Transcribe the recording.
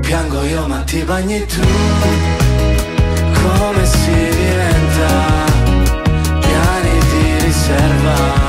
piango io ma ti bagni tu. Come si diventa piani di riserva.